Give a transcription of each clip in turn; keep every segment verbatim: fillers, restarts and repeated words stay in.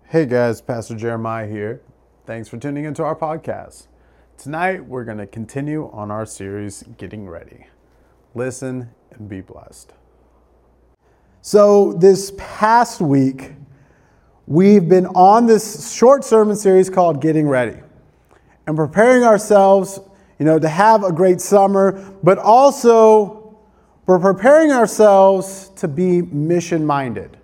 Hey guys, Pastor Jeremiah here. Thanks for tuning into our podcast. Tonight we're going to continue on our series, Getting Ready. Listen and be blessed. So this past week, we've been on this short sermon series called Getting Ready and preparing ourselves, you know, to have a great summer, but also we're preparing ourselves to be mission-minded.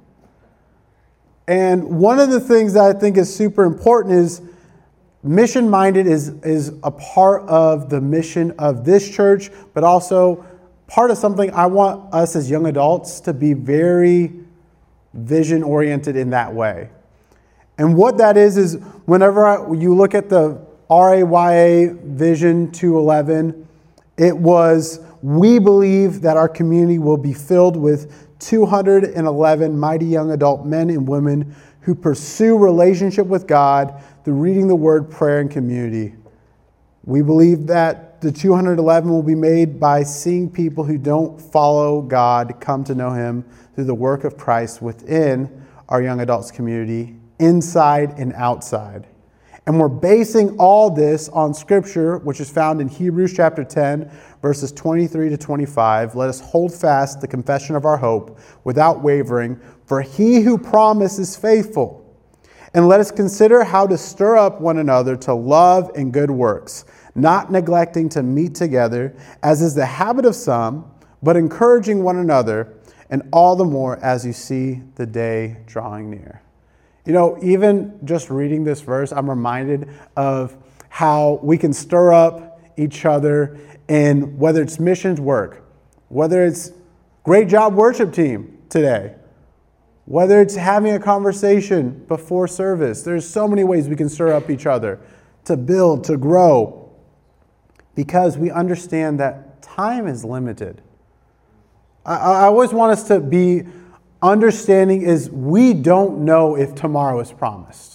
And one of the things that I think is super important is mission-minded is, is a part of the mission of this church, but also part of something I want us as young adults to be very vision-oriented in that way. And what that is, is whenever I, you look at the R A Y A Vision two eleven, it was, we believe that our community will be filled with two hundred eleven mighty young adult men and women who pursue relationship with God through reading the Word, prayer, and community. We believe that the two hundred eleven will be made by seeing people who don't follow God come to know Him through the work of Christ within our young adults community, inside and outside. And we're basing all this on Scripture, which is found in Hebrews chapter ten, verses twenty-three to twenty-five. Let us hold fast the confession of our hope without wavering, for He who promised is faithful. And let us consider how to stir up one another to love and good works, not neglecting to meet together, as is the habit of some, but encouraging one another, and all the more as you see the day drawing near. You know, even just reading this verse, I'm reminded of how we can stir up each other in whether it's missions work, whether it's great job worship team today, whether it's having a conversation before service. There's so many ways we can stir up each other to build, to grow, because we understand that time is limited. I, I always want us to be understanding is we don't know if tomorrow is promised.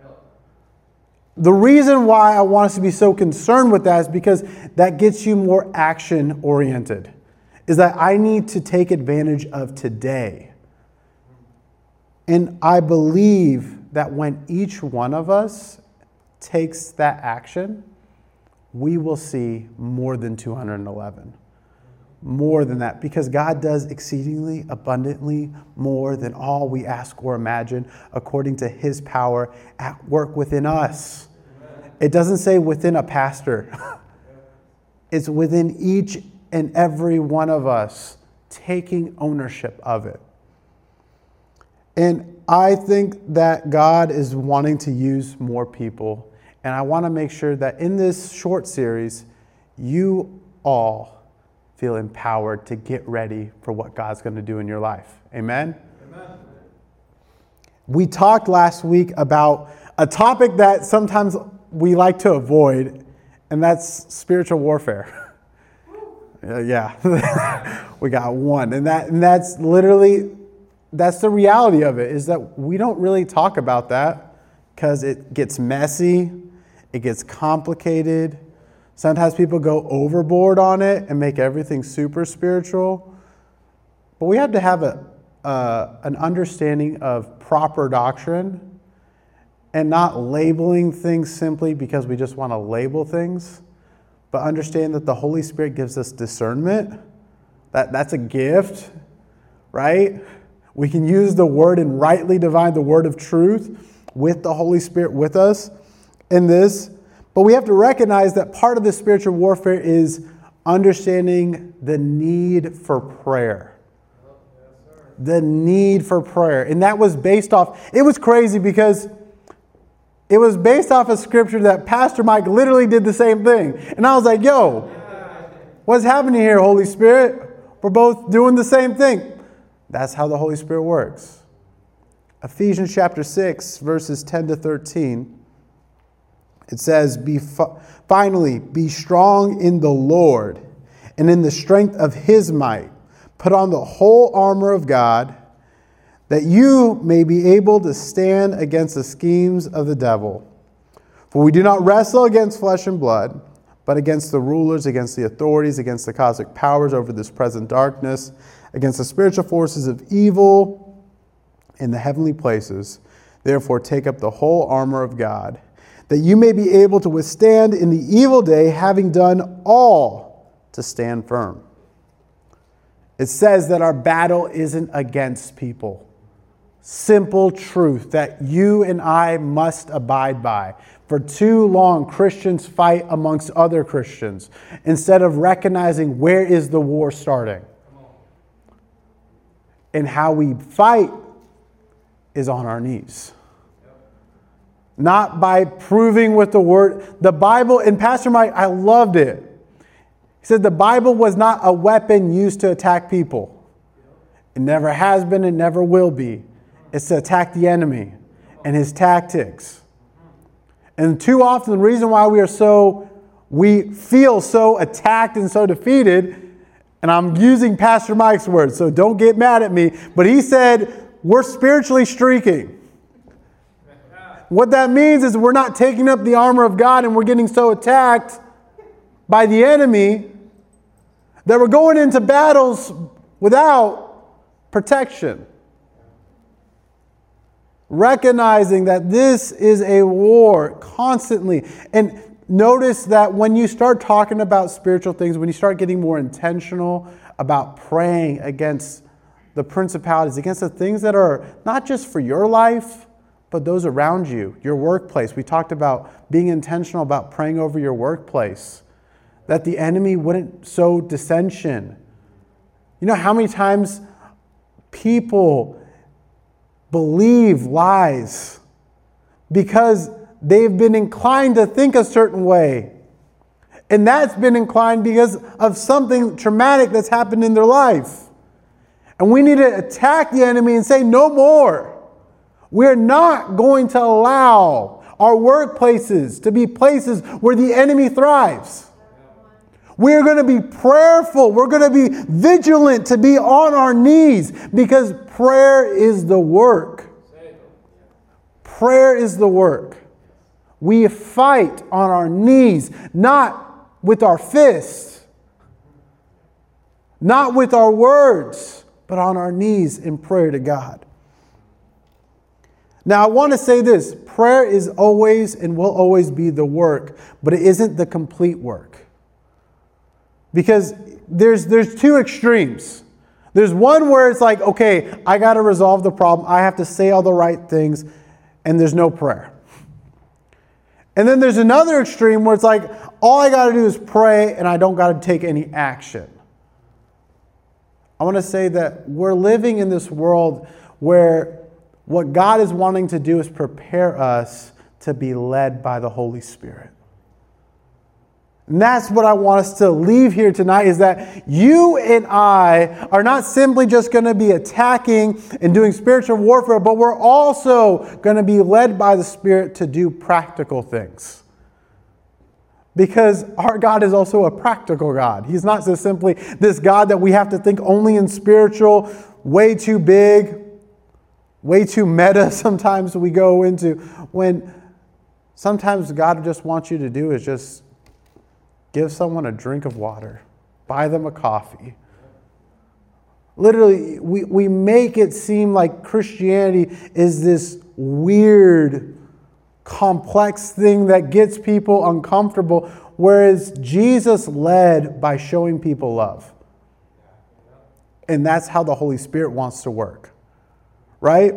The reason why I want us to be so concerned with that is because that gets you more action oriented. Is that I need to take advantage of today. And I believe that when each one of us takes that action, we will see more than two hundred eleven. More than that, because God does exceedingly abundantly more than all we ask or imagine according to His power at work within us. Amen. It doesn't say within a pastor. It's within each and every one of us taking ownership of it. And I think that God is wanting to use more people. And I want to make sure that in this short series, you all feel empowered to get ready for what God's going to do in your life. Amen? Amen. We talked last week about a topic that sometimes we like to avoid, and that's spiritual warfare. uh, yeah, we got one. And that and that's literally, that's the reality of it, is that we don't really talk about that because it gets messy, it gets complicated. Sometimes people go overboard on it and make everything super spiritual. But we have to have a uh, an understanding of proper doctrine and not labeling things simply because we just want to label things, but understand that the Holy Spirit gives us discernment. That, that's a gift, right? We can use the word and rightly divide the word of truth with the Holy Spirit with us in this. But we have to recognize that part of the spiritual warfare is understanding the need for prayer. The need for prayer. And that was based off, it was crazy because it was based off a scripture that Pastor Mike literally did the same thing. And I was like, yo, what's happening here, Holy Spirit? We're both doing the same thing. That's how the Holy Spirit works. Ephesians chapter six, verses ten to thirteen. It says, "Be fi- finally, be strong in the Lord and in the strength of His might. Put on the whole armor of God, that you may be able to stand against the schemes of the devil. For we do not wrestle against flesh and blood, but against the rulers, against the authorities, against the cosmic powers over this present darkness, against the spiritual forces of evil in the heavenly places. Therefore, take up the whole armor of God, that you may be able to withstand in the evil day, having done all to stand firm. It says that our battle isn't against people. Simple truth that you and I must abide by. For too long, Christians fight amongst other Christians instead of recognizing where is the war starting. And how we fight is on our knees. Not by proving with the word. The Bible, and Pastor Mike, I loved it. He said the Bible was not a weapon used to attack people. It never has been, it never will be. It's to attack the enemy and his tactics. And too often the reason why we are so, we feel so attacked and so defeated, and I'm using Pastor Mike's words, so don't get mad at me, but he said we're spiritually streaking. What that means is we're not taking up the armor of God and we're getting so attacked by the enemy that we're going into battles without protection. Recognizing that this is a war constantly. And notice that when you start talking about spiritual things, when you start getting more intentional about praying against the principalities, against the things that are not just for your life, but those around you, your workplace. We talked about being intentional about praying over your workplace, that the enemy wouldn't sow dissension. You know how many times people believe lies because they've been inclined to think a certain way. And that's been inclined because of something traumatic that's happened in their life. And we need to attack the enemy and say, no more. We're not going to allow our workplaces to be places where the enemy thrives. We're going to be prayerful. We're going to be vigilant to be on our knees because prayer is the work. Prayer is the work. We fight on our knees, not with our fists, not with our words, but on our knees in prayer to God. Now, I want to say this. Prayer is always and will always be the work, but it isn't the complete work. Because there's there's two extremes. There's one where it's like, okay, I got to resolve the problem. I have to say all the right things, and there's no prayer. And then there's another extreme where it's like, all I got to do is pray, and I don't got to take any action. I want to say that we're living in this world where what God is wanting to do is prepare us to be led by the Holy Spirit. And that's what I want us to leave here tonight, is that you and I are not simply just going to be attacking and doing spiritual warfare, but we're also going to be led by the Spirit to do practical things. Because our God is also a practical God. He's not just simply this God that we have to think only in spiritual, way too big, way too meta sometimes we go into, when sometimes God just wants you to do is just give someone a drink of water, buy them a coffee. Literally, we, we make it seem like Christianity is this weird, complex thing that gets people uncomfortable, whereas Jesus led by showing people love. And that's how the Holy Spirit wants to work. Right?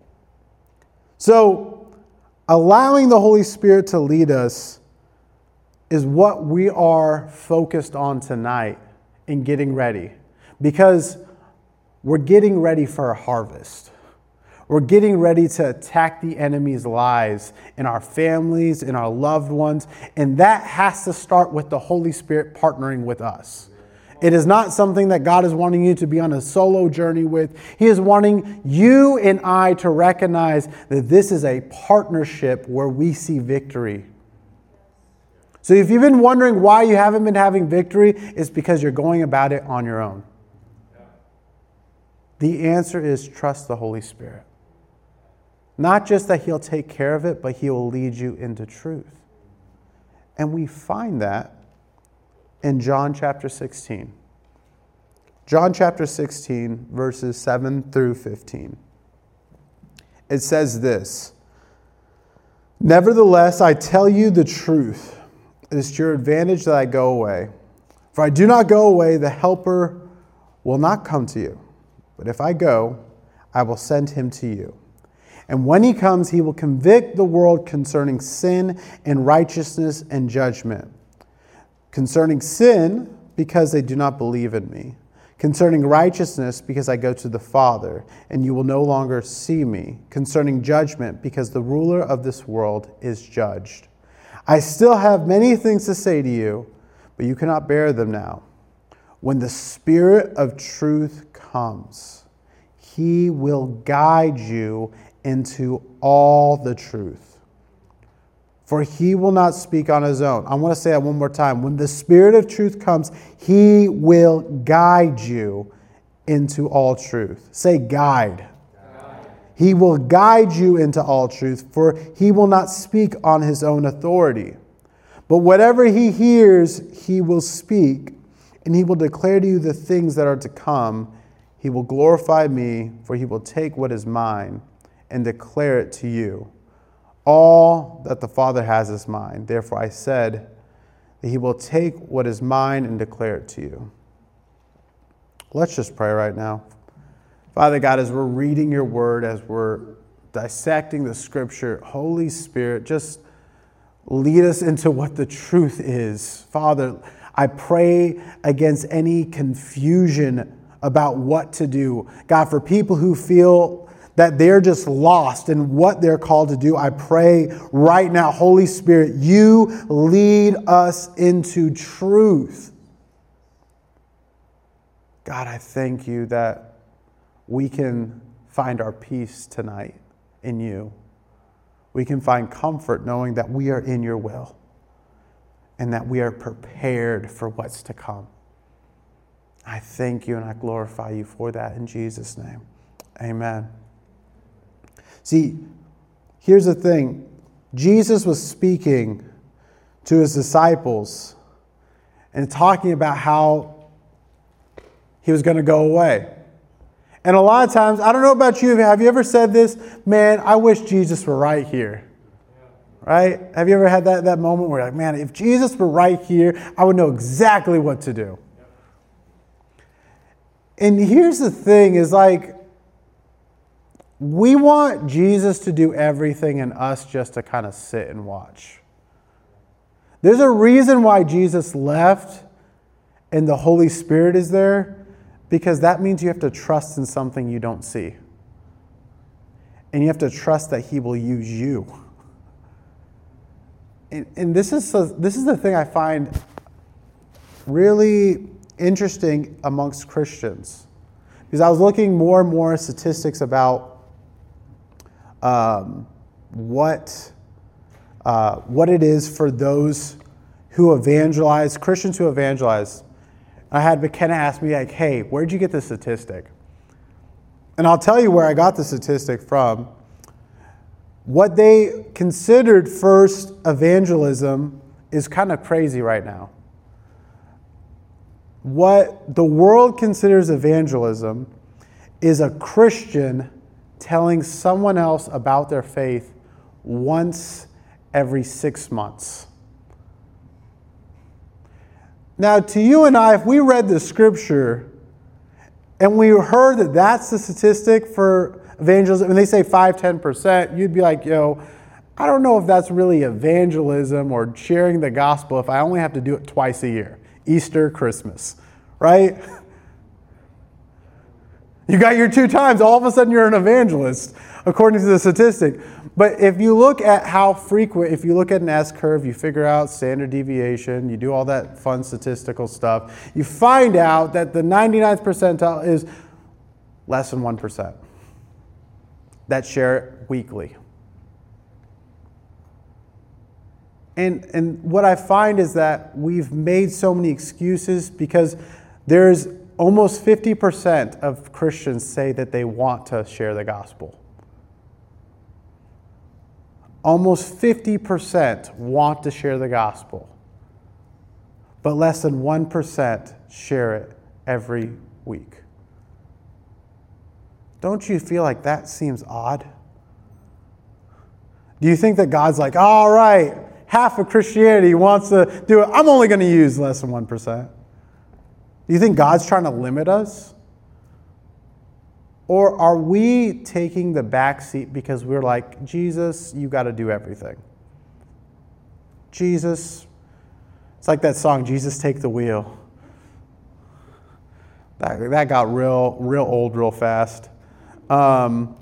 So, allowing the Holy Spirit to lead us is what we are focused on tonight in getting ready. Because we're getting ready for a harvest. We're getting ready to attack the enemy's lives in our families, in our loved ones. And that has to start with the Holy Spirit partnering with us. It is not something that God is wanting you to be on a solo journey with. He is wanting you and I to recognize that this is a partnership where we see victory. So if you've been wondering why you haven't been having victory, it's because you're going about it on your own. The answer is trust the Holy Spirit. Not just that He'll take care of it, but He will lead you into truth. And we find that in John chapter sixteen. John chapter sixteen, verses seven through fifteen. it says this: "Nevertheless, I tell you the truth. It is to your advantage that I go away. For I do not go away, the Helper will not come to you. But if I go, I will send him to you. And when he comes, he will convict the world concerning sin and righteousness and judgment. Concerning sin, because they do not believe in me. Concerning righteousness, because I go to the Father, and you will no longer see me. Concerning judgment, because the ruler of this world is judged. I still have many things to say to you, but you cannot bear them now. When the Spirit of truth comes, he will guide you into all the truth. For he will not speak on his own." I want to say that one more time. When the Spirit of truth comes, he will guide you into all truth. Say guide. Guide. He will guide you into all truth, for he will not speak on his own authority. But whatever he hears, he will speak, and he will declare to you the things that are to come. He will glorify me, for he will take what is mine and declare it to you. All that the Father has is mine. Therefore I said that he will take what is mine and declare it to you. Let's just pray right now. Father God, as we're reading your word, as we're dissecting the scripture, Holy Spirit, just lead us into what the truth is. Father, I pray against any confusion about what to do. God, for people who feel that they're just lost in what they're called to do, I pray right now, Holy Spirit, you lead us into truth. God, I thank you that we can find our peace tonight in you. We can find comfort knowing that we are in your will and that we are prepared for what's to come. I thank you and I glorify you for that in Jesus' name. Amen. See, here's the thing. Jesus was speaking to his disciples and talking about how he was going to go away. And a lot of times, I don't know about you, have you ever said this? Man, I wish Jesus were right here. Right? Have you ever had that, that moment where you're like, man, if Jesus were right here, I would know exactly what to do. And here's the thing is like, we want Jesus to do everything and us just to kind of sit and watch. There's a reason why Jesus left and the Holy Spirit is there, because that means you have to trust in something you don't see. And you have to trust that he will use you. And, and this is a, this is the thing I find really interesting amongst Christians. Because I was looking more and more statistics about um, what, uh, what it is for those who evangelize, Christians who evangelize. I had McKenna ask me, like, hey, where'd you get this statistic? And I'll tell you where I got the statistic from. What they considered first evangelism is kind of crazy right now. What the world considers evangelism is a Christian telling someone else about their faith once every six months. Now, to you and I, if we read the scripture and we heard that that's the statistic for evangelism, and they say five, ten percent, you'd be like, yo, I don't know if that's really evangelism or sharing the gospel if I only have to do it twice a year, Easter, Christmas, right? You got your two times, all of a sudden you're an evangelist, according to the statistic. But if you look at how frequent, if you look at an S-curve, you figure out standard deviation, you do all that fun statistical stuff, you find out that the ninety-ninth percentile is less than one percent that share it weekly. And, and what I find is that we've made so many excuses because there's almost fifty percent of Christians say that they want to share the gospel. Almost fifty percent want to share the gospel, but less than one percent share it every week. Don't you feel like that seems odd? Do you think that God's like, all right, half of Christianity wants to do it, I'm only going to use less than one percent? Do you think God's trying to limit us? Or are we taking the back seat because we're like, Jesus, you got to do everything. Jesus, it's like that song, Jesus Take the Wheel. That, that got real, real old real fast. Um,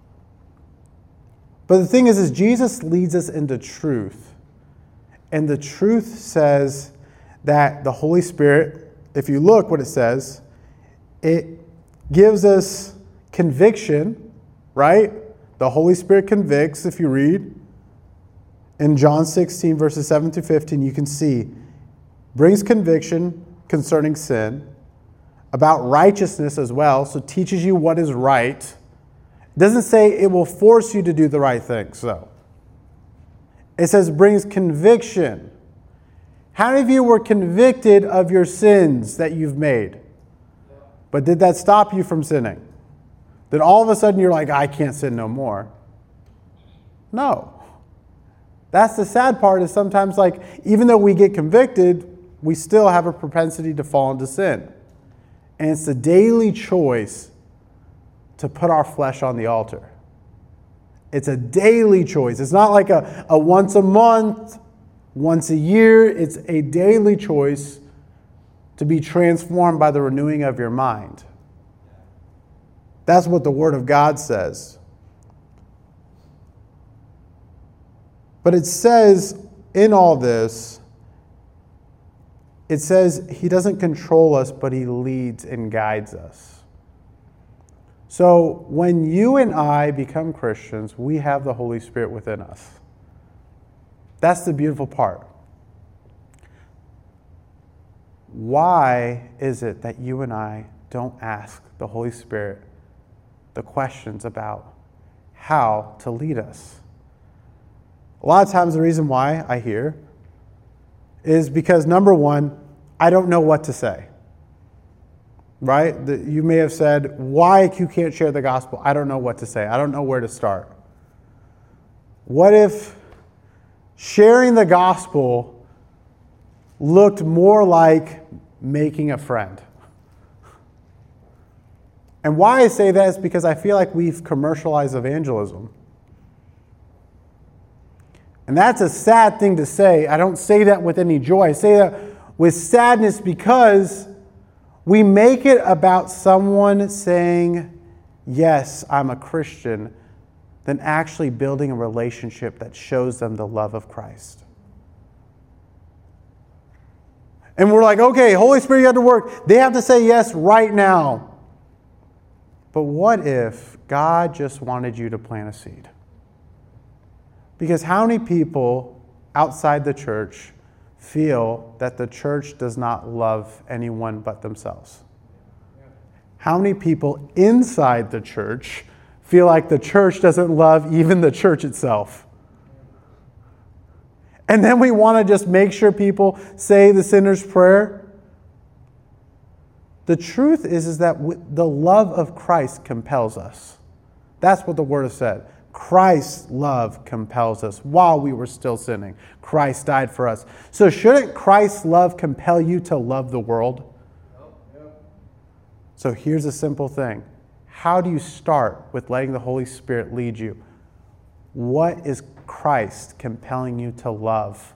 but the thing is, is Jesus leads us into truth. And the truth says that the Holy Spirit, if you look what it says, it gives us conviction, right? The Holy Spirit convicts, if you read. In John sixteen, verses seven to fifteen, you can see, brings conviction concerning sin, about righteousness as well, so teaches you what is right. It doesn't say it will force you to do the right things, though. It says brings conviction. How many of you were convicted of your sins that you've made? But did that stop you from sinning? Then all of a sudden you're like, I can't sin no more. No. That's the sad part, is sometimes, like, even though we get convicted, we still have a propensity to fall into sin. And it's a daily choice to put our flesh on the altar. It's a daily choice. It's not like a, a once a month, once a year. It's a daily choice to be transformed by the renewing of your mind. That's what the Word of God says. But it says in all this, it says He doesn't control us, but He leads and guides us. So when you and I become Christians, we have the Holy Spirit within us. That's the beautiful part. Why is it that you and I don't ask the Holy Spirit the questions about how to lead us? A lot of times the reason why I hear is because, number one, I don't know what to say. Right? You may have said, why you can't share the gospel? I don't know what to say. I don't know where to start. What if sharing the gospel looked more like making a friend? And why I say that is because I feel like we've commercialized evangelism. And that's a sad thing to say. I don't say that with any joy. I say that with sadness because we make it about someone saying, yes, I'm a Christian, than actually building a relationship that shows them the love of Christ. And we're like, okay, Holy Spirit, you have to work. They have to say yes right now. But what if God just wanted you to plant a seed? Because how many people outside the church feel that the church does not love anyone but themselves? How many people inside the church feel like the church doesn't love even the church itself? And then we want to just make sure people say the sinner's prayer. The truth is, is that the love of Christ compels us. That's what the Word has said. Christ's love compels us while we were still sinning. Christ died for us. So shouldn't Christ's love compel you to love the world? So here's a simple thing. How do you start with letting the Holy Spirit lead you? What is Christ compelling you to love?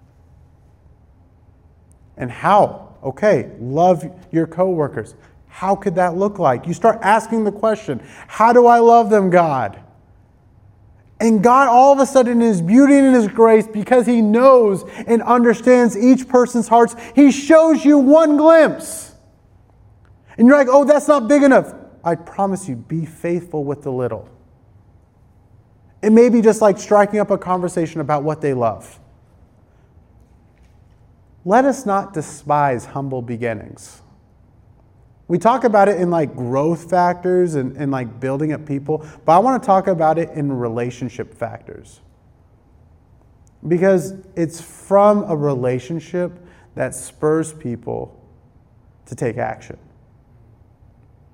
And how? Okay, love your coworkers. How could that look like? You start asking the question, how do I love them, God? And God, all of a sudden, in His beauty and in His grace, because He knows and understands each person's hearts, He shows you one glimpse. And you're like, oh, that's not big enough. I promise you, be faithful with the little. It may be just like striking up a conversation about what they love. Let us not despise humble beginnings. We talk about it in like growth factors and, and like building up people, but I want to talk about it in relationship factors. Because it's from a relationship that spurs people to take action.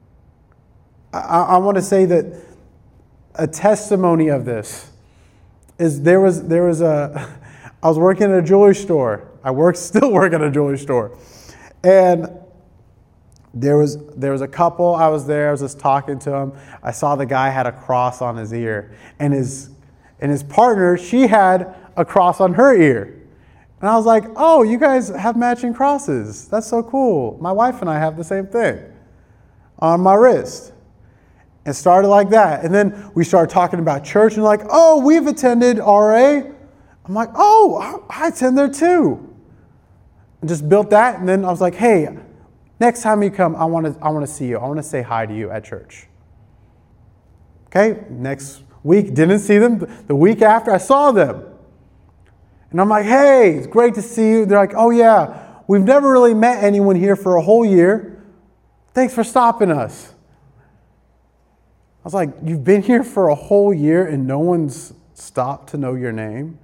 I, I want to say that a testimony of this, is there was there was a I was working at a jewelry store. I work still work at a jewelry store, and there was there was a couple. I was there. I was just talking to him. I saw the guy had a cross on his ear, and his and his partner, she had a cross on her ear. And I was like, "Oh, you guys have matching crosses. That's so cool. My wife and I have the same thing on my wrist." And started like that. And then we started talking about church and like, "Oh, we've attended R A." I'm like, "Oh, I attend there too." And just built that. And then I was like, "Hey, next time you come, I want to I want to see you. I want to say hi to you at church." Okay, next week, didn't see them. The week after, I saw them. And I'm like, "Hey, it's great to see you." They're like, "Oh yeah, we've never really met anyone here for a whole year. Thanks for stopping us." I was like, "You've been here for a whole year and no one's stopped to know your name?"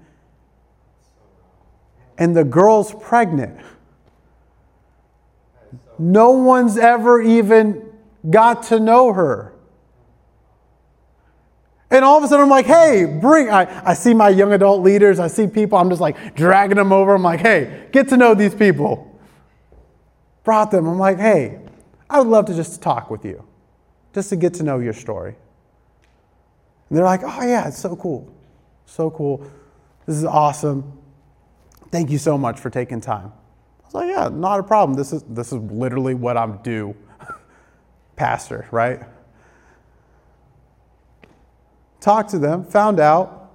And the girl's pregnant. No one's ever even got to know her. And all of a sudden I'm like, "Hey, bring," I, I see my young adult leaders, I see people, I'm just like dragging them over. I'm like, "Hey, get to know these people." Brought them. I'm like, "Hey, I would love to just talk with you. Just to get to know your story." And they're like, "Oh yeah, it's so cool. So cool. This is awesome. Thank you so much for taking time." I was like, "Yeah, not a problem. This is this is literally what I'm due." Pastor, right? Talked to them, found out.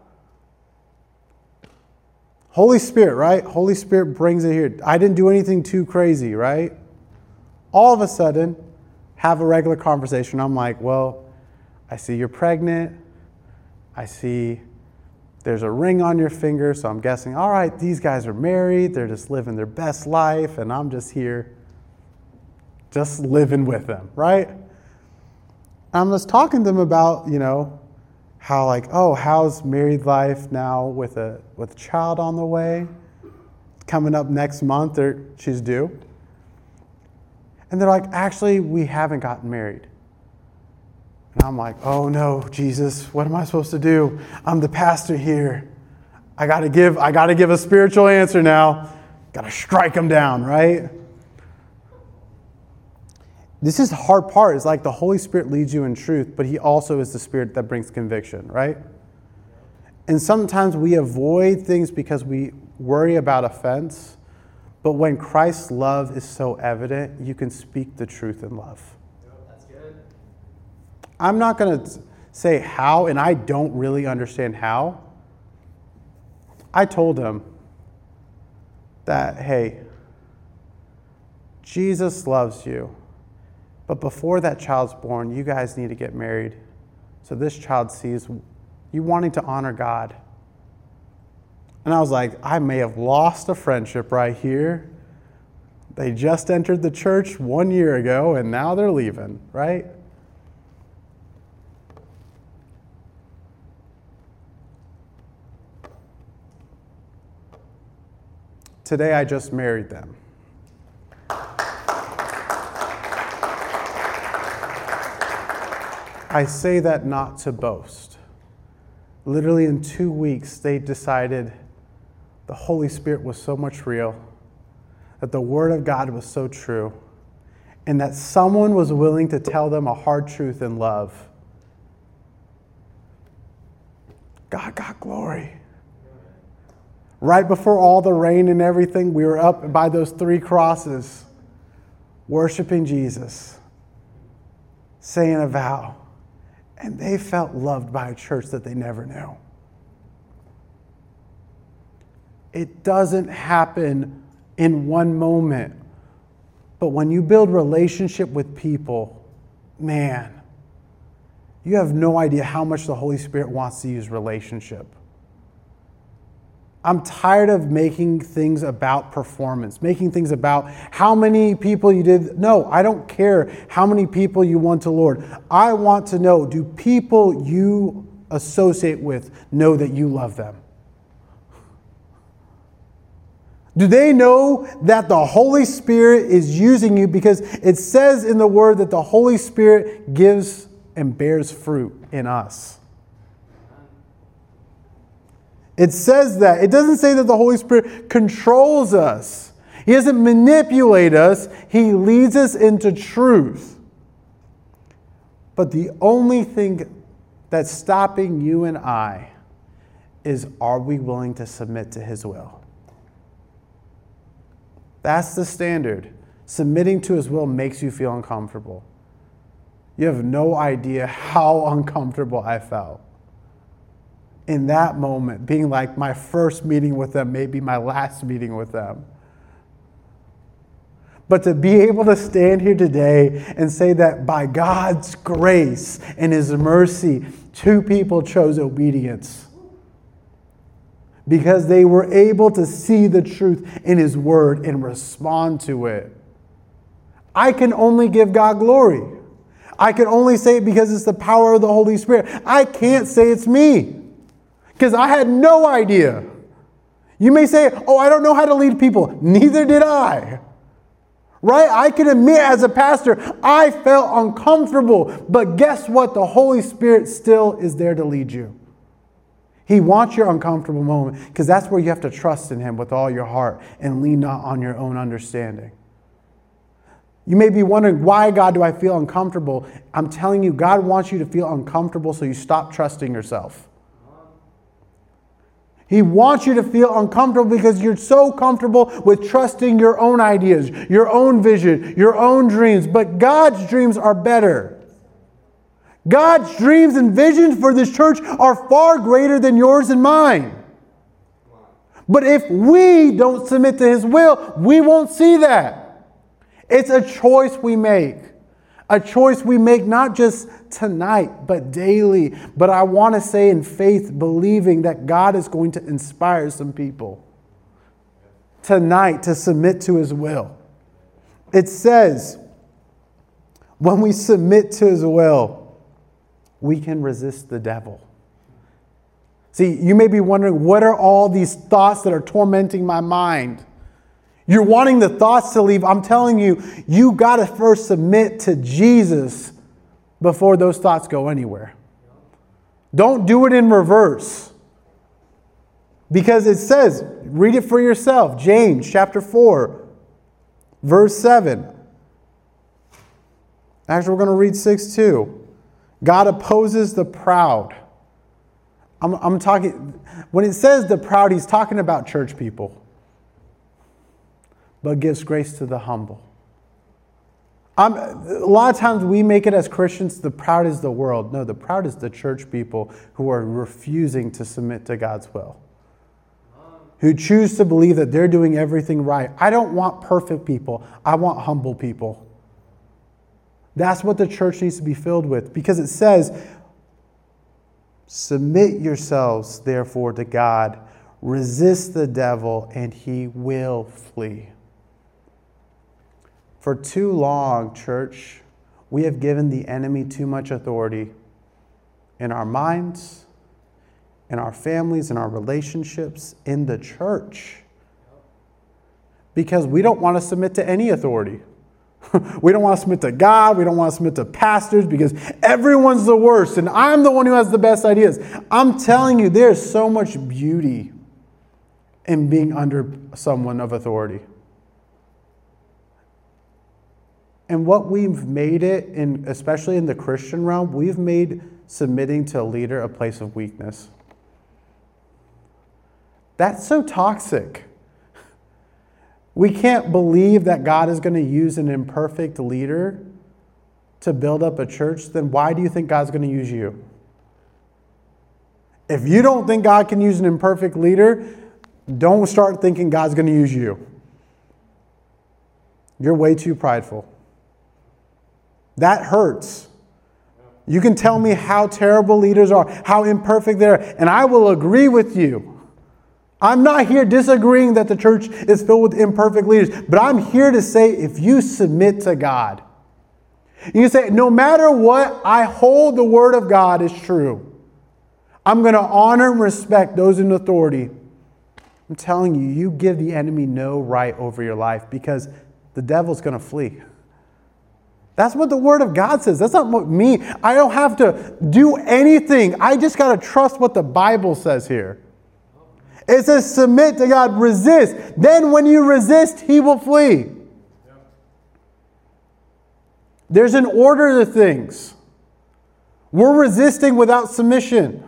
Holy Spirit, right? Holy Spirit brings it here. I didn't do anything too crazy, right? All of a sudden, have a regular conversation. I'm like, "Well, I see you're pregnant. I see there's a ring on your finger, so I'm guessing, all right, these guys are married. They're just living their best life, and I'm just here just living with them," right? I'm just talking to them about, you know, how like, "Oh, how's married life now with a with a child on the way? Coming up next month, or she's due." And they're like, "Actually, we haven't gotten married." And I'm like, "Oh no, Jesus, what am I supposed to do? I'm the pastor here. I gotta give, I gotta give a spiritual answer now. Gotta strike them down," right? This is the hard part. It's like the Holy Spirit leads you in truth, but He also is the Spirit that brings conviction, right? And sometimes we avoid things because we worry about offense. But when Christ's love is so evident, you can speak the truth in love. That's good. I'm not going to say how, and I don't really understand how. I told him that, "Hey, Jesus loves you. But before that child's born, you guys need to get married. So this child sees you wanting to honor God." And I was like, I may have lost a friendship right here. They just entered the church one year ago, and now they're leaving, right? Today, I just married them. I say that not to boast. Literally in two weeks, they decided the Holy Spirit was so much real, that the Word of God was so true, and that someone was willing to tell them a hard truth in love. God got glory. Right before all the rain and everything, we were up by those three crosses, worshiping Jesus, saying a vow. And they felt loved by a church that they never knew. It doesn't happen in one moment. But when you build relationship with people, man, you have no idea how much the Holy Spirit wants to use relationship. I'm tired of making things about performance, making things about how many people you did. No, I don't care how many people you won to Lord. I want to know, do people you associate with know that you love them? Do they know that the Holy Spirit is using you? Because it says in the Word that the Holy Spirit gives and bears fruit in us. It says that. It doesn't say that the Holy Spirit controls us. He doesn't manipulate us. He leads us into truth. But the only thing that's stopping you and I is, are we willing to submit to His will? That's the standard. Submitting to His will makes you feel uncomfortable. You have no idea how uncomfortable I felt in that moment, being like my first meeting with them, maybe my last meeting with them. But to be able to stand here today and say that by God's grace and His mercy, two people chose obedience because they were able to see the truth in His Word and respond to it. I can only give God glory. I can only say it because it's the power of the Holy Spirit. I can't say it's me because I had no idea. You may say, oh, I don't know how to lead people. Neither did I. Right? I can admit as a pastor, I felt uncomfortable. But guess what? The Holy Spirit still is there to lead you. He wants your uncomfortable moment because that's where you have to trust in Him with all your heart and lean not on your own understanding. You may be wondering, why, God, do I feel uncomfortable? I'm telling you, God wants you to feel uncomfortable so you stop trusting yourself. He wants you to feel uncomfortable because you're so comfortable with trusting your own ideas, your own vision, your own dreams. But God's dreams are better. God's dreams and visions for this church are far greater than yours and mine. But if we don't submit to His will, we won't see that. It's a choice we make. A choice we make not just tonight, but daily. But I want to say in faith, believing that God is going to inspire some people tonight to submit to His will. It says, when we submit to His will, we can resist the devil. See, you may be wondering, what are all these thoughts that are tormenting my mind? You're wanting the thoughts to leave. I'm telling you, you got to first submit to Jesus before those thoughts go anywhere. Don't do it in reverse. Because it says, read it for yourself. James chapter four, verse seven. Actually, we're going to read six too. God opposes the proud. I'm, I'm talking, when it says the proud, He's talking about church people. But gives grace to the humble. I'm, a lot of times we make it as Christians, the proud is the world. No, the proud is the church people who are refusing to submit to God's will. Who choose to believe that they're doing everything right. I don't want perfect people. I want humble people. That's what the church needs to be filled with. Because it says, submit yourselves, therefore, to God. Resist the devil, and he will flee. For too long, church, we have given the enemy too much authority in our minds, in our families, in our relationships, in the church. Because we don't want to submit to any authority. We don't want to submit to God. We don't want to submit to pastors because everyone's the worst and I'm the one who has the best ideas. I'm telling you, there's so much beauty in being under someone of authority. And what we've made it, in, especially in the Christian realm, we've made submitting to a leader a place of weakness. That's so toxic. We can't believe that God is going to use an imperfect leader to build up a church. Then why do you think God's going to use you? If you don't think God can use an imperfect leader, don't start thinking God's going to use you. You're way too prideful. That hurts. You can tell me how terrible leaders are, how imperfect they are, and I will agree with you. I'm not here disagreeing that the church is filled with imperfect leaders, but I'm here to say if you submit to God, you say, no matter what, I hold the word of God as true. I'm going to honor and respect those in authority. I'm telling you, you give the enemy no right over your life because the devil's going to flee. That's what the Word of God says. That's not what me. I don't have to do anything. I just got to trust what the Bible says here. It says submit to God, resist. Then when you resist, He will flee. There's an order to things. We're resisting without submission.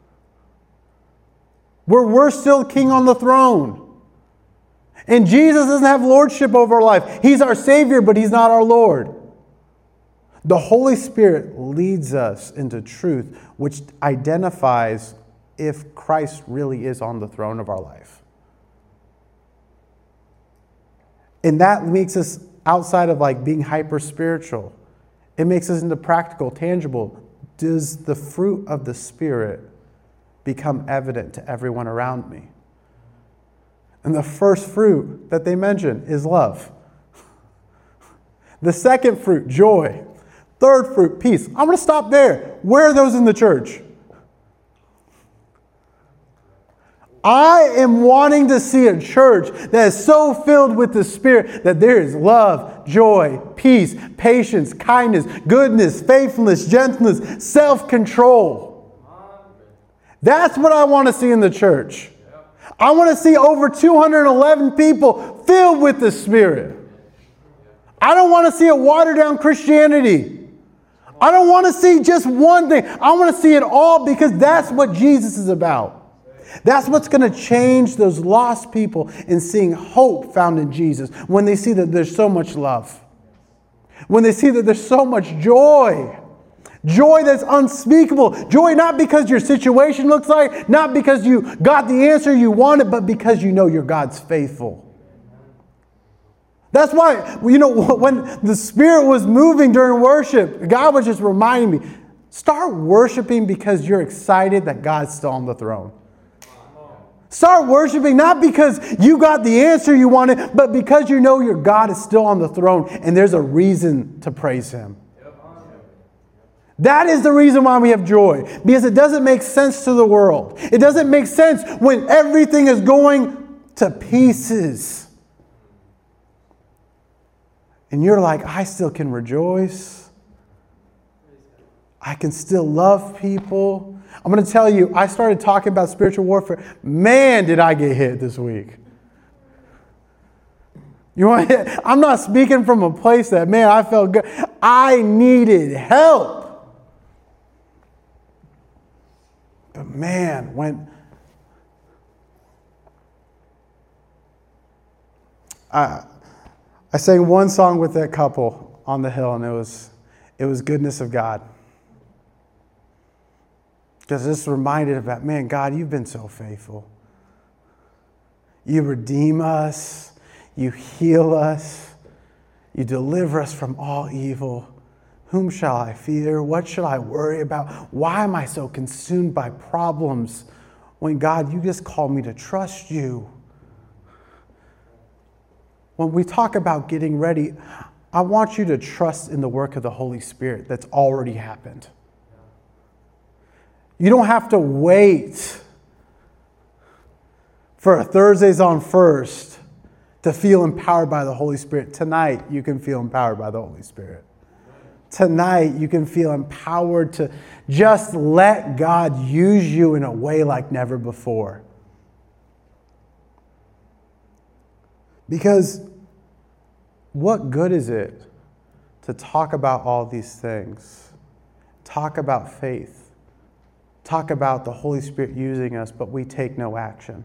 We're, we're still king on the throne. And Jesus doesn't have lordship over our life. He's our Savior, but He's not our Lord. The Holy Spirit leads us into truth, which identifies if Christ really is on the throne of our life. And that makes us outside of like being hyper spiritual. It makes us into practical, tangible. Does the fruit of the Spirit become evident to everyone around me? And the first fruit that they mention is love. The second fruit, joy. Third fruit, peace. I'm going to stop there. Where are those in the church? I am wanting to see a church that is so filled with the Spirit that there is love, joy, peace, patience, kindness, goodness, faithfulness, gentleness, self-control. That's what I want to see in the church. I want to see over two hundred eleven people filled with the Spirit. I don't want to see a watered-down Christianity. I don't want to see just one thing. I want to see it all because that's what Jesus is about. That's what's going to change those lost people in seeing hope found in Jesus. When they see that there's so much love. When they see that there's so much joy. Joy that's unspeakable. Joy not because your situation looks like, not because you got the answer you wanted, but because you know your God's faithful. That's why, you know, when the Spirit was moving during worship, God was just reminding me, start worshiping because you're excited that God's still on the throne. Start worshiping not because you got the answer you wanted, but because you know your God is still on the throne and there's a reason to praise Him. That is the reason why we have joy. Because it doesn't make sense to the world. It doesn't make sense when everything is going to pieces. And you're like, I still can rejoice. I can still love people. I'm going to tell you, I started talking about spiritual warfare. Man, did I get hit this week. You want to hit? I'm not speaking from a place that, man, I felt good. I needed help. But man, when I, I sang one song with that couple on the hill, and it was it was goodness of God. Because this reminded about, man, God, you've been so faithful. You redeem us. You heal us. You deliver us from all evil. Whom shall I fear? What shall I worry about? Why am I so consumed by problems when, God, you just call me to trust you? When we talk about getting ready, I want you to trust in the work of the Holy Spirit that's already happened. You don't have to wait for Thursdays on First to feel empowered by the Holy Spirit. Tonight, you can feel empowered by the Holy Spirit. Tonight, you can feel empowered to just let God use you in a way like never before. Because what good is it to talk about all these things? Talk about faith. Talk about the Holy Spirit using us, but we take no action.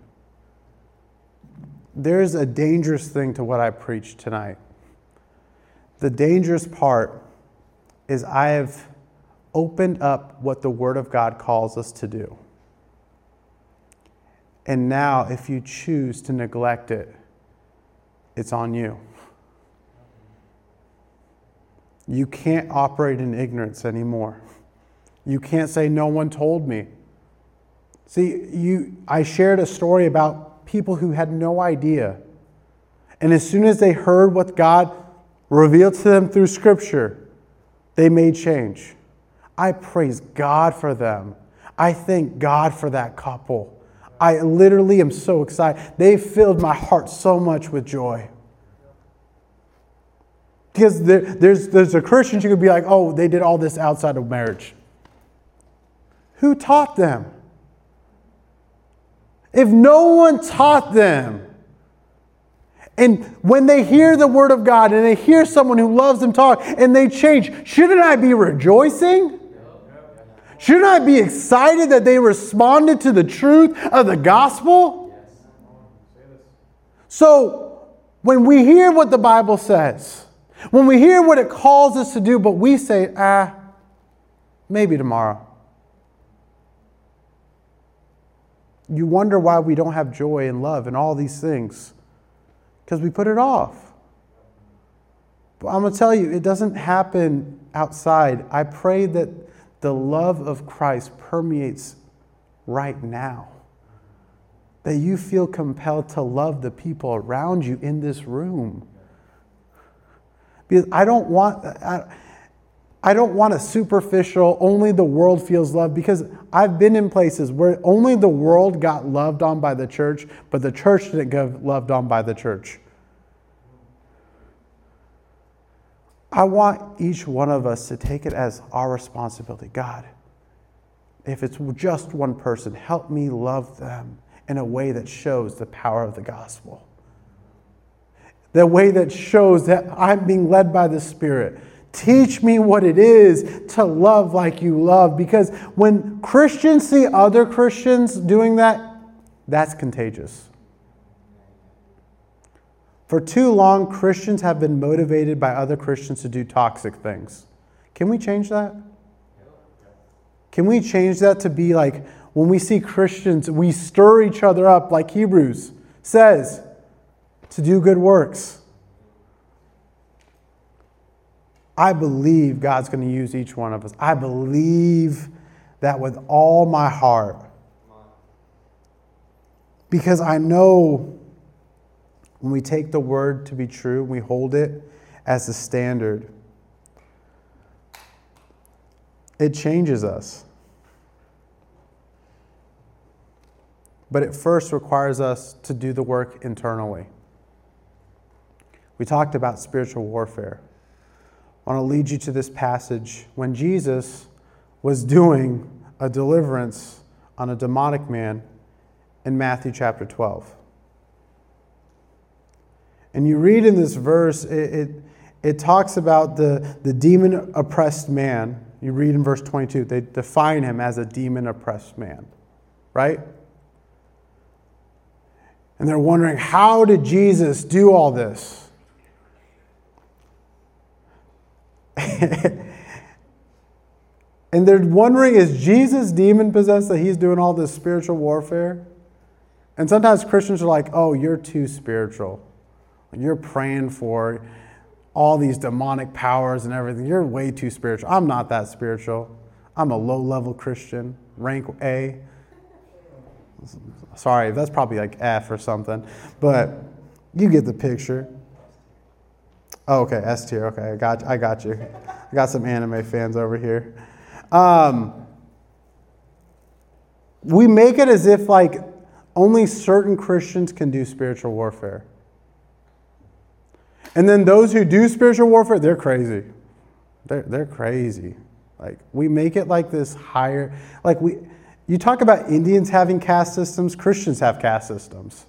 There's a dangerous thing to what I preached tonight. The dangerous part is I have opened up what the Word of God calls us to do. And now, if you choose to neglect it, it's on you. You can't operate in ignorance anymore. You can't say, no one told me. See, you, I shared a story about people who had no idea. And as soon as they heard what God revealed to them through Scripture, they made change. I praise God for them. I thank God for that couple. I literally am so excited. They filled my heart so much with joy. Because there, there's, there's a Christian who could be like, oh, they did all this outside of marriage. Who taught them? If no one taught them, and when they hear the word of God and they hear someone who loves them talk and they change, shouldn't I be rejoicing? Shouldn't I be excited that they responded to the truth of the gospel? So when we hear what the Bible says, when we hear what it calls us to do, but we say, ah, maybe tomorrow. You wonder why we don't have joy and love and all these things. Because we put it off. But I'm going to tell you, it doesn't happen outside. I pray that the love of Christ permeates right now. That you feel compelled to love the people around you in this room. Because I don't want... I, I don't want a superficial, only the world feels love, because I've been in places where only the world got loved on by the church, but the church didn't get loved on by the church. I want each one of us to take it as our responsibility. God, if it's just one person, help me love them in a way that shows the power of the gospel. The way that shows that I'm being led by the Spirit. Teach me what it is to love like you love. Because when Christians see other Christians doing that, that's contagious. For too long, Christians have been motivated by other Christians to do toxic things. Can we change that? Can we change that to be like, when we see Christians, we stir each other up like Hebrews says, to do good works. I believe God's going to use each one of us. I believe that with all my heart. Because I know when we take the word to be true, we hold it as the standard. It changes us. But it first requires us to do the work internally. We talked about spiritual warfare. I want to lead you to this passage when Jesus was doing a deliverance on a demonic man in Matthew chapter twelve. And you read in this verse, it, it, it talks about the, the demon-oppressed man. You read in verse twenty-two, they define him as a demon-oppressed man, right? And they're wondering, how did Jesus do all this? And they're wondering, is Jesus demon-possessed that he's doing all this spiritual warfare? And sometimes Christians are like, oh, you're too spiritual. You're praying for all these demonic powers and everything. You're way too spiritual. I'm not that spiritual. I'm a low-level Christian, rank A. Sorry, that's probably like F or something. But you get the picture. Oh, okay, S tier. Okay, I got, I got you. I got some anime fans over here. Um, we make it as if like only certain Christians can do spiritual warfare. And then those who do spiritual warfare, they're crazy. They're, they're crazy. Like, we make it like this higher, like we, you talk about Indians having caste systems, Christians have caste systems.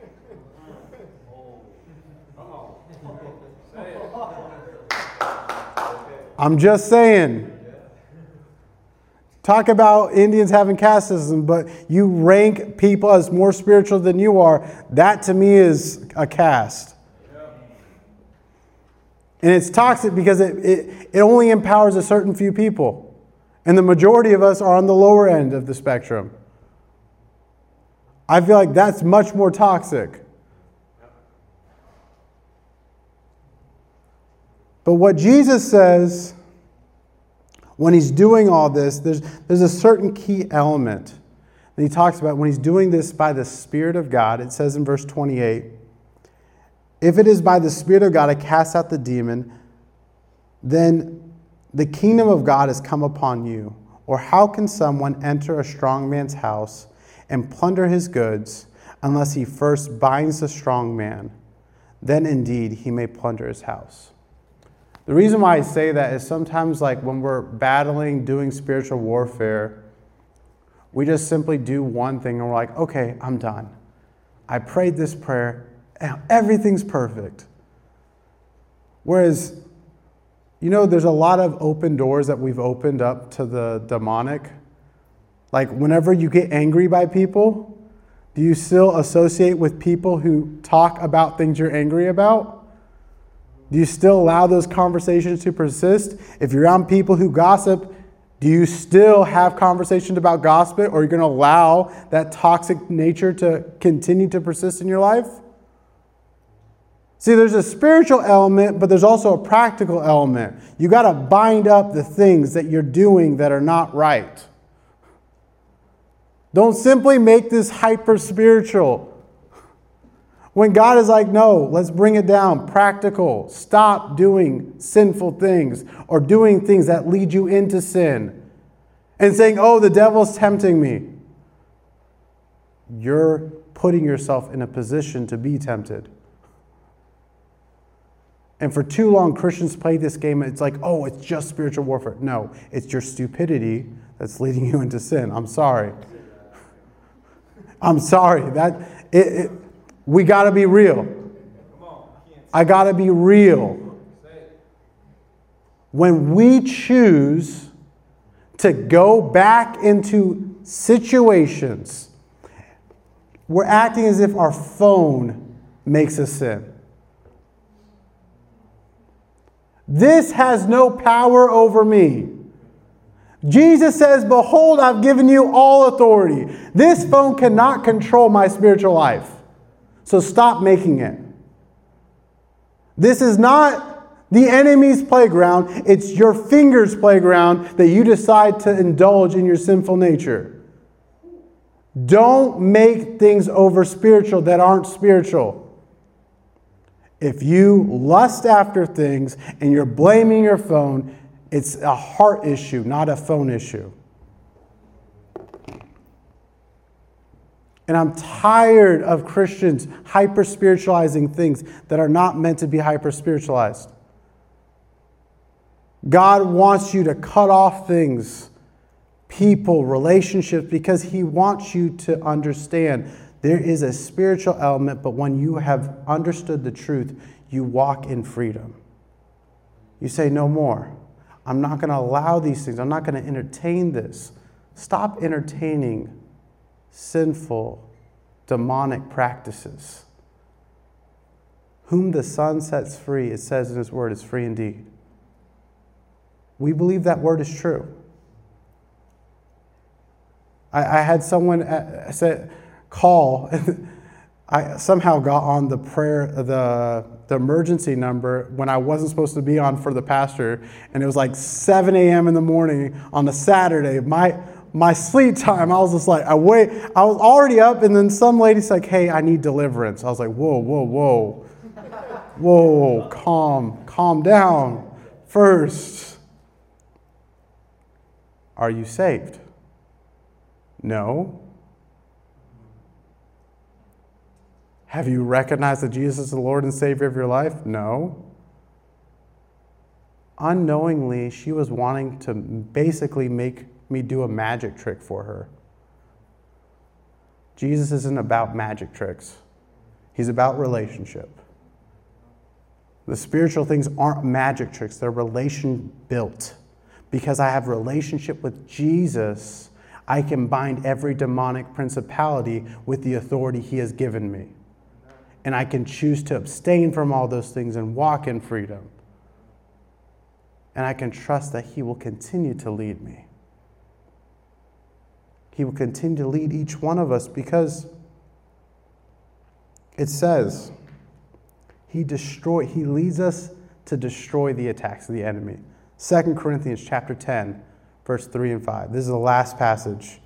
I'm just saying. Talk about Indians having caste systems, but you rank people as more spiritual than you are. That to me is a caste. And it's toxic because it, it, it only empowers a certain few people. And the majority of us are on the lower end of the spectrum. I feel like that's much more toxic. But what Jesus says when he's doing all this, there's, there's a certain key element that he talks about when he's doing this by the Spirit of God. It says in verse twenty-eight, if it is by the Spirit of God I cast out the demon, then the kingdom of God has come upon you. Or how can someone enter a strong man's house and plunder his goods unless he first binds the strong man? Then indeed he may plunder his house. The reason why I say that is sometimes like when we're battling, doing spiritual warfare, We just simply do one thing and we're like, okay, I'm done. I prayed this prayer and everything's perfect. Whereas, you know, there's a lot of open doors that we've opened up to the demonic. Like whenever you get angry by people, do you still associate with people who talk about things you're angry about? Do you still allow those conversations to persist? If you're around people who gossip, do you still have conversations about gossip, or are you going to allow that toxic nature to continue to persist in your life? See, there's a spiritual element, but there's also a practical element. You got to bind up the things that you're doing that are not right. Don't simply make this hyper spiritual. When God is like, no, let's bring it down, practical. Stop doing sinful things or doing things that lead you into sin. And saying, oh, the devil's tempting me. You're putting yourself in a position to be tempted. And for too long, Christians play this game. It's like, oh, it's just spiritual warfare. No, it's your stupidity that's leading you into sin. I'm sorry. I'm sorry. That it, it, we got to be real. I got to be real. When we choose to go back into situations, we're acting as if our phone makes us sin. This has no power over me. Jesus says, behold, I've given you all authority. This phone cannot control my spiritual life. So stop making it. This is not the enemy's playground. It's your finger's playground that you decide to indulge in your sinful nature. Don't make things over spiritual that aren't spiritual. If you lust after things and you're blaming your phone, it's a heart issue, not a phone issue. And I'm tired of Christians hyper-spiritualizing things that are not meant to be hyper-spiritualized. God wants you to cut off things, people, relationships, because He wants you to understand there is a spiritual element, but when you have understood the truth, you walk in freedom. You say, no more. I'm not going to allow these things. I'm not going to entertain this. Stop entertaining sinful, demonic practices. Whom the Son sets free, it says in His Word, is free indeed. We believe that word is true. I, I had someone uh, say, call. I somehow got on the prayer, the the emergency number when I wasn't supposed to be on for the pastor, and it was like seven a.m. in the morning on a Saturday. My my sleep time, I was just like, I wait. I was already up, and then some lady's like, "Hey, I need deliverance." I was like, "Whoa, whoa, whoa, whoa, calm, calm down. First, are you saved? No. Have you recognized that Jesus is the Lord and Savior of your life? No. Unknowingly, she was wanting to basically make me do a magic trick for her. Jesus isn't about magic tricks. He's about relationship. The spiritual things aren't magic tricks. They're relation built. Because I have relationship with Jesus, I can bind every demonic principality with the authority He has given me. And I can choose to abstain from all those things and walk in freedom. And I can trust that He will continue to lead me. He will continue to lead each one of us because it says He destroy, He leads us to destroy the attacks of the enemy. Second Corinthians chapter ten, verse three and five. This is the last passage.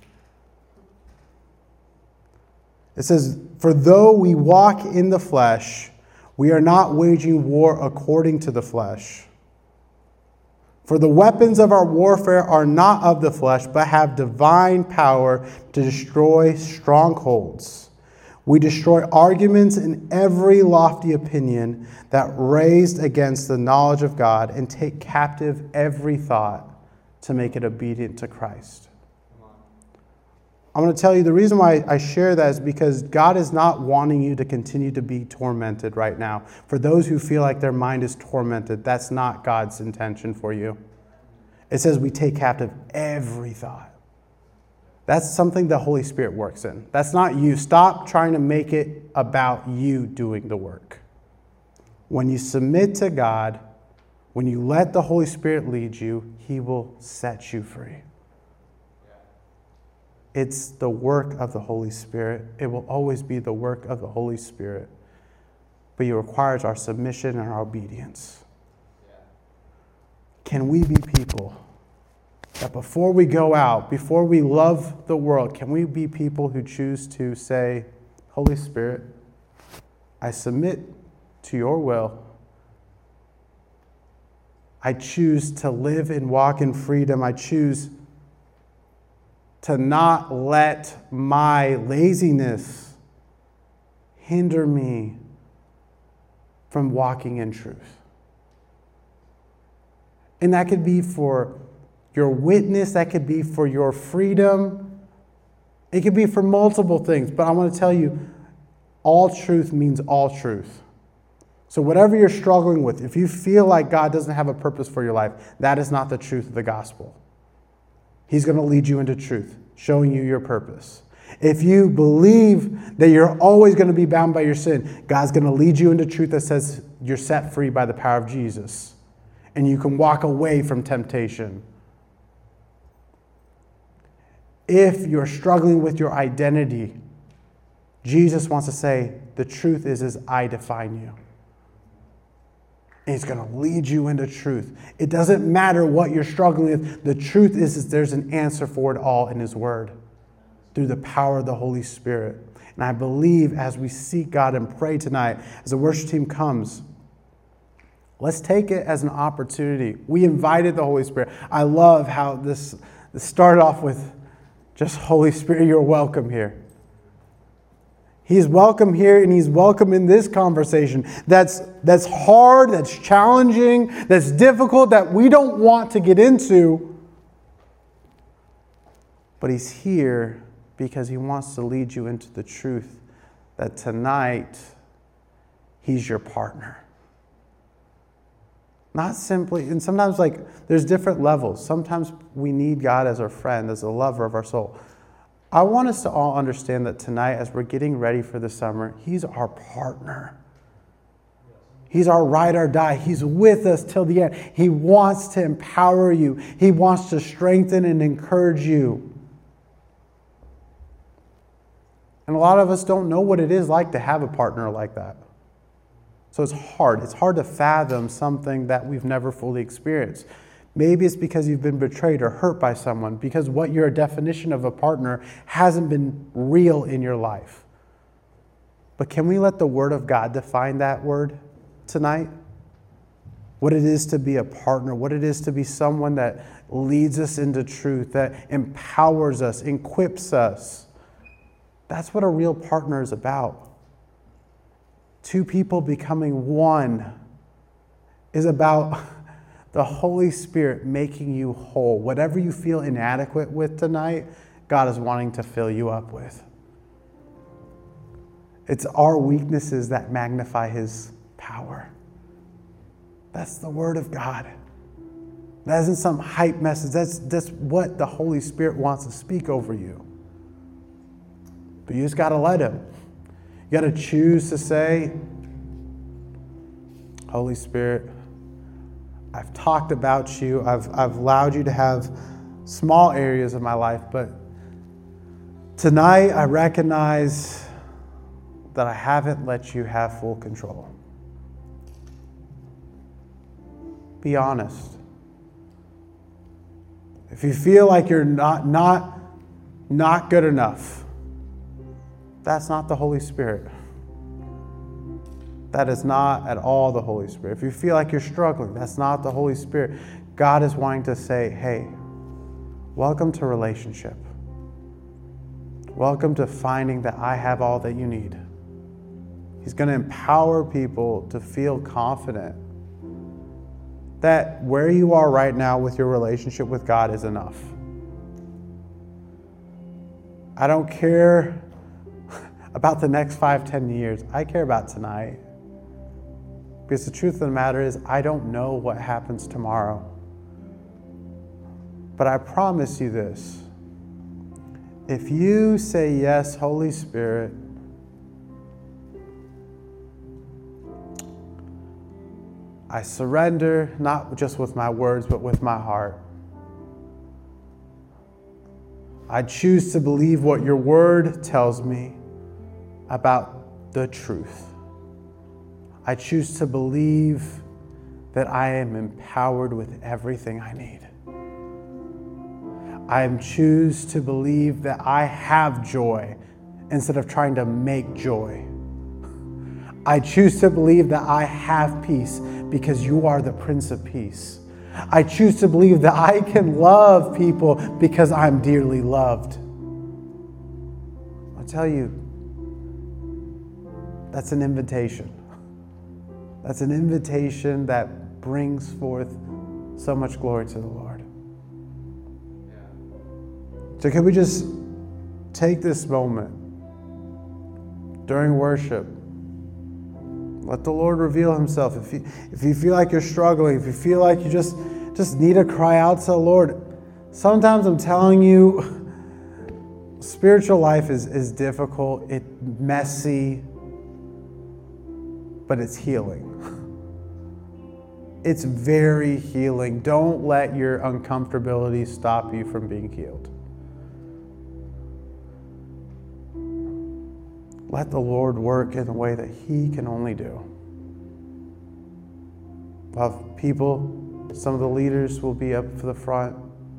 It says, for though we walk in the flesh, we are not waging war according to the flesh. For the weapons of our warfare are not of the flesh, but have divine power to destroy strongholds. We destroy arguments and every lofty opinion that raised against the knowledge of God and take captive every thought to make it obedient to Christ. I'm going to tell you the reason why I share that is because God is not wanting you to continue to be tormented right now. For those who feel like their mind is tormented, that's not God's intention for you. It says we take captive every thought. That's something the Holy Spirit works in. That's not you. Stop trying to make it about you doing the work. When you submit to God, when you let the Holy Spirit lead you, He will set you free. It's the work of the Holy Spirit. It will always be the work of the Holy Spirit. But it requires our submission and our obedience. Can we be people that before we go out, before we love the world, can we be people who choose to say, Holy Spirit, I submit to your will. I choose to live and walk in freedom. I choose to not let my laziness hinder me from walking in truth. And that could be for your witness, that could be for your freedom. It could be for multiple things, but I want to tell you, all truth means all truth. So whatever you're struggling with, if you feel like God doesn't have a purpose for your life, that is not the truth of the gospel. He's going to lead you into truth, showing you your purpose. If you believe that you're always going to be bound by your sin, God's going to lead you into truth that says you're set free by the power of Jesus. And you can walk away from temptation. If you're struggling with your identity, Jesus wants to say, the truth is, is I define you. And He's going to lead you into truth. It doesn't matter what you're struggling with. The truth is, is there's an answer for it all in His Word through the power of the Holy Spirit. And I believe as we seek God and pray tonight, as the worship team comes, let's take it as an opportunity. We invited the Holy Spirit. I love how this, this started off with just, Holy Spirit, you're welcome here. He's welcome here, and He's welcome in this conversation that's, that's hard, that's challenging, that's difficult, that we don't want to get into. But He's here because He wants to lead you into the truth that tonight He's your partner. Not simply, and sometimes like there's different levels. Sometimes we need God as our friend, as a lover of our soul. I want us to all understand that tonight, as we're getting ready for the summer, He's our partner. He's our ride or die. He's with us till the end. He wants to empower you. He wants to strengthen and encourage you. And a lot of us don't know what it is like to have a partner like that. So it's hard. It's hard to fathom something that we've never fully experienced. Maybe it's because you've been betrayed or hurt by someone, because what your definition of a partner hasn't been real in your life. But can we let the Word of God define that word tonight? What it is to be a partner, what it is to be someone that leads us into truth, that empowers us, equips us. That's what a real partner is about. Two people becoming one is about the Holy Spirit making you whole. Whatever you feel inadequate with tonight, God is wanting to fill you up with. It's our weaknesses that magnify His power. That's the Word of God. That isn't some hype message. That's, that's what the Holy Spirit wants to speak over you. But you just got to let Him. You got to choose to say, Holy Spirit, I've talked about you. I've, I've allowed you to have small areas of my life, but tonight I recognize that I haven't let you have full control. Be honest. If you feel like you're not, not, not good enough, that's not the Holy Spirit. That is not at all the Holy Spirit. If you feel like you're struggling, that's not the Holy Spirit. God is wanting to say, hey, welcome to relationship. Welcome to finding that I have all that you need. He's going to empower people to feel confident that where you are right now with your relationship with God is enough. I don't care about the next five, ten years. I care about tonight. Because the truth of the matter is, I don't know what happens tomorrow. But I promise you this. If you say yes, Holy Spirit, I surrender, not just with my words, but with my heart. I choose to believe what your word tells me about the truth. I choose to believe that I am empowered with everything I need. I choose to believe that I have joy instead of trying to make joy. I choose to believe that I have peace because you are the Prince of Peace. I choose to believe that I can love people because I'm dearly loved. I tell you, that's an invitation. That's an invitation that brings forth so much glory to the Lord. So can we just take this moment during worship? Let the Lord reveal himself. If you, if you feel like you're struggling, if you feel like you just, just need to cry out to the Lord, sometimes I'm telling you, spiritual life is, is difficult, it's messy, but it's healing. It's very healing. Don't let your uncomfortability stop you from being healed. Let the Lord work in a way that he can only do. Love people, some of the leaders will be up for the front.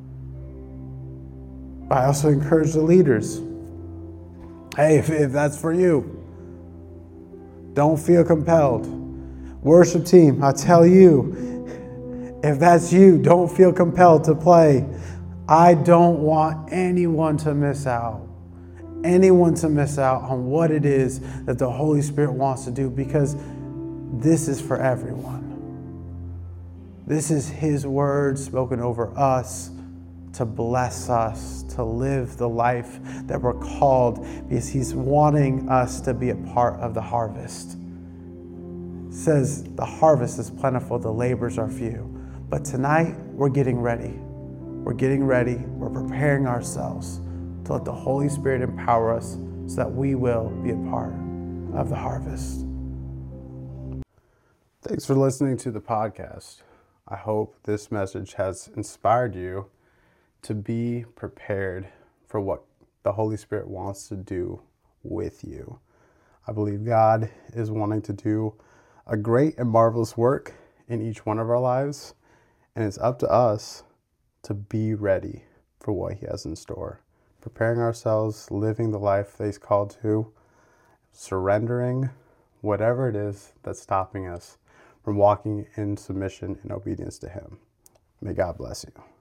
But I also encourage the leaders. Hey, if, if that's for you, don't feel compelled. Worship team, I tell you, if that's you, don't feel compelled to play. I don't want anyone to miss out. Anyone to miss out on what it is that the Holy Spirit wants to do, because this is for everyone. This is his word spoken over us to bless us, to live the life that we're called, because he's wanting us to be a part of the harvest. It says the harvest is plentiful, the labors are few. But tonight we're getting ready. We're getting ready. We're preparing ourselves to let the Holy Spirit empower us so that we will be a part of the harvest. Thanks for listening to the podcast. I hope this message has inspired you to be prepared for what the Holy Spirit wants to do with you. I believe God is wanting to do a great and marvelous work in each one of our lives, and it's up to us to be ready for what he has in store. Preparing ourselves, living the life that he's called to, surrendering whatever it is that's stopping us from walking in submission and obedience to him. May God bless you.